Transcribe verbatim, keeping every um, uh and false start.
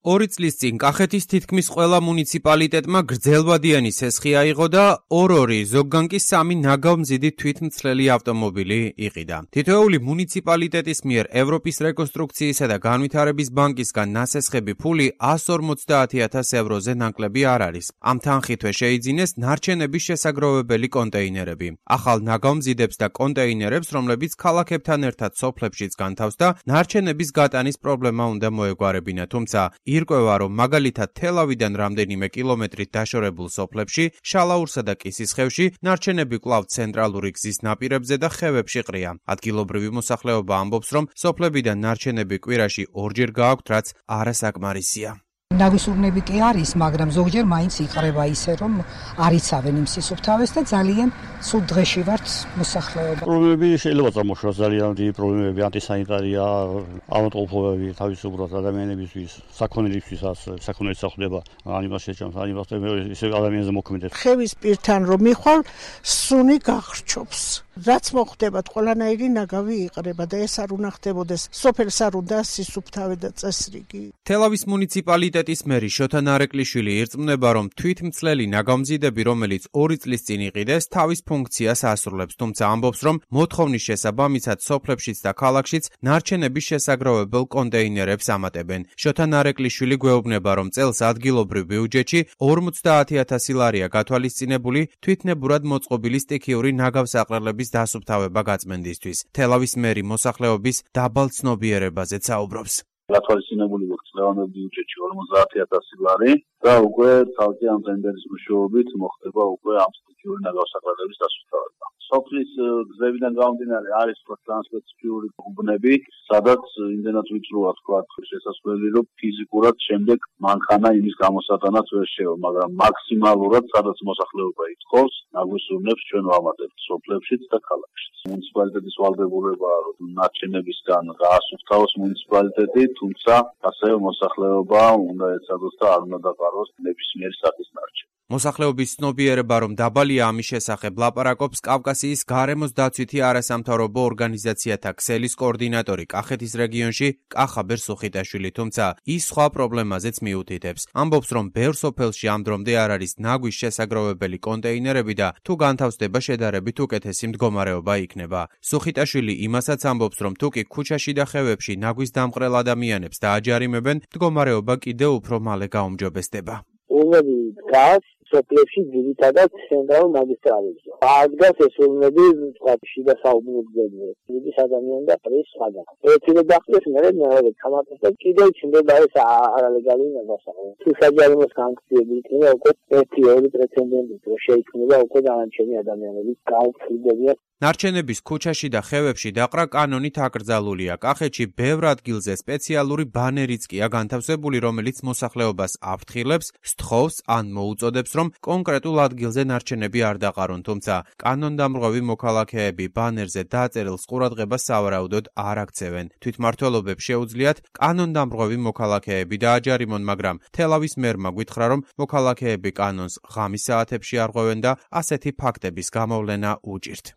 ორი წლის წინ კახეთის თითქმის ყველა მუნიციპალიტეტმა გრძელვადიანი სესხი აიღო და ორ-ორი, ზოგან კი სამი ნაგავმზიდი თვითმცლელი ავტომობილი იყიდა. თითოეული მუნიციპალიტეტის მიერ ევროპის რეკონსტრუქციისა და განვითარების ბანკისგან ნასესხები ფული ას ორმოცდაათი ათას ევროზე ნაკლები არ არის. ამ თანხითვე შეიძინეს ნარჩენების შესაგროვებელი კონტეინერები. ახალ ნაგავმზიდებს და კონტეინერებს, რომლებიც ქალაქებთან ერთად სოფლებშიც განთავს და ნარჩენების გატანის პრობლემა უნდა მოეგვარებინა, თუმცა ირკვევა, რომ მაგალითად თელავიდან რამდენიმე კილომეტრით დაშორებულ სოფლებში, შალაურსა და კისისხევში ნარჩენები კვლავ ცენტრალური გზის ნაპირებზე და ხევებში ყრია. ადგილობრივი მოსახლეობა ამბობს, რომ სოფლებიდან ნარჩენები კვირაში ორჯერ გააქვთ, რაც არასაკმარისია. ნაგვისურნები კი არის, მაგრამ ზოგჯერ მაინც იყრება ისე, რომ არ იცავენ იმ სისუფთავეს და ძალიან ცუდ დღეში ვართ მოსახლეობა. პრობლემები შეიძლება წარმოშოს ძალიან დიდი პრობლემები, ანტისანიტარია, ავადმყოფობები თავისუფლად ადამიანებისთვის, საქონელებისთვისაც, საქონელი სახვდება, ანიმას შეჭამს, ანიმას ისე ადამიანზე მოქმედებს. ხევის პირთან რომ მიხვალ, სუნი გახრჩობს. რაც მოხდება, ყველანაირი ნაგავი იყრება და ეს არ უნდა ხდებოდეს. სოფელს არ უნდა სისუფთავე და წესრიგი. თელავის მუნიციპალიტეტის მერი შოთა ნარეკვლიშვილი ირწმუნება, რომ თვითმცლელი ნაგავმზიდები, რომელიც ორი წლის წინ იყიდეს, თავის ფუნქციას ასრულებს, თუმცა ამბობს, რომ მოთხოვნის შესაბამისად სოფლებშიც და ქალაქშიც ნარჩენების შესაგროვებელ კონტეინერებს ამატებენ. შოთა ნარეკვლიშვილი გვეუბნება, რომ წელს ადგილობრივ ბიუჯეტში ორმოცდაათი ათასი ლარია გათვალისწინებული თვითნებურად მოწყობილი სტიქიური ნაგავსაყრელების დასუფთავება გაწმენდისთვის. თელავის მერი მოსახლეობის დაბალ ცნობიერებაზე საუბრობს. გათვალისწინებული გვექცევანებ ბიუჯეტში ორმოცდაათი ათასი ლარი და უკვე თავი ამ ტენდერის მეშვეობით მოხდება უკვე ამ სტიქიური ნაგავსაყრელების დასუფთავება. სოფლის გზებიდან გამომდინარე არის ტრანსპორტული უბნები, სადაც იმდენად ვიწროა თქვა შესაძლებელი, რომ ფიზიკურად შემდეგ მანქანა იმის გამოსატანად ვერ შევა, მაგრამ მაქსიმალურად სადაც მოსახლეობა ითხოვს, ნაგვისურნებს ჩვენ ვამატებთ სოფლებშიც და ქალაქშიც. მუნიციპალიტეტის ვალდებულებაა, რომ ნარჩენებისგან გაასუფთავოს მუნიციპალიტეტი, თუმცა ასევე მოსახლეობა უნდა ეცადოს და არ უნდა დაკაროს ნებისმიერი სახის ნარჩენი. მოსახლეობის ცნობიერება, რომ დაბალია ამის შესახებ ლაპარაკობს კავკასიის გარემოს დაცვითი არასამთავრობო ორგანიზაციათა ქსელის კოორდინატორი კახეთის რეგიონში კახაბერ სუხიტაშვილი, თუმცა ის სხვა პრობლემაზეც მიუთითებს. ამბობს, რომ ბევრ სოფელში ამ დრომდე არ არის ნაგვის შესაგროვებელი კონტეინერები და თუ განთავსდება შედარებით უკეთესი მდგომარეობა იქნება. სუხიტაშვილი იმასაც ამბობს, რომ თუ კი ქუჩაში და ხევებში ნაგვის დამყრელ ადამიანებს დააჯარიმებენ, მდგომარეობა კიდევ უფრო მალე გაუმჯობესდება. ულმები დგას სოფლებში ძირითადად ცენტრალურ მაგისტრალებზე. აღდგას ეს ულმები თქვა შიდა საუბნებზე. ის ადამიანი და პრეს ხადა. ერთი დახდეს მე მეორე თამათს და კიდევ ჩნდება ეს არალეგალური ნებასაყრელი. თუ საჯარიმოს განხილები იქნება უკვე ერთი ორი პრეცედენტი რო შეიქმნება უკვე დანარჩენი ადამიანების გაუქმებია. ნარჩენების ქუჩაში და ხევებში დაყრა კანონით აკრძალულია. კახეთში ბევრ ადგილზე სპეციალური ბანერიც კია განთავსებული, რომელიც მოსახლეობას აფრთხილებს, სთხოვს ან მოუწოდებს, რომ კონკრეტულ ადგილზე ნარჩენები არ დაყარონ, თუმცა კანონდამრღვევი მოქალაქეები ბანერზე დაწერილს ყურადღებას სავარაუდოდ არ აქცევენ. თვითმმართველობებს შეუძლიათ კანონდამრღვევი მოქალაქეები დააჯარიმონ, მაგრამ თელავის მერმა გითხრა, რომ მოქალაქეები კანონს ღამის საათებში არღვევენ და ასეთი ფაქტების გამოვლენა უჭირთ.